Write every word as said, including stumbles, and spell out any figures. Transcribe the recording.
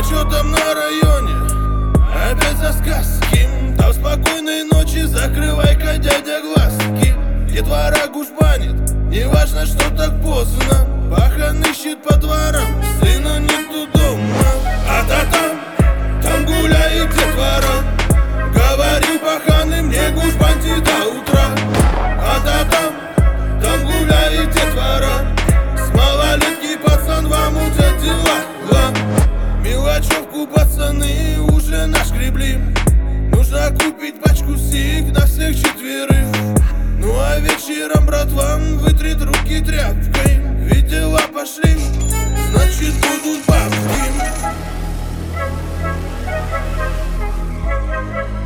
чё там на районе? Опять за сказки. Там спокойной ночи, закрывай-ка, дядя, глазки. Детвора гужбанит, неважно, что так поздно. Пахан ищет по дворам, сына нету дома. А-та там, там гуляет детвора. Говорил пахан, и мне гужбаньте до утра. А-та там, там гуляет детвора. С малолетки пацан вам мутят дела. Мелочевку пацаны уже нашкребли. Нужно купить пачку сик на всех четверых. Ну а вечером, братвам, вытрет руки тряпкой. Ведь дела пошли, значит будут бабки.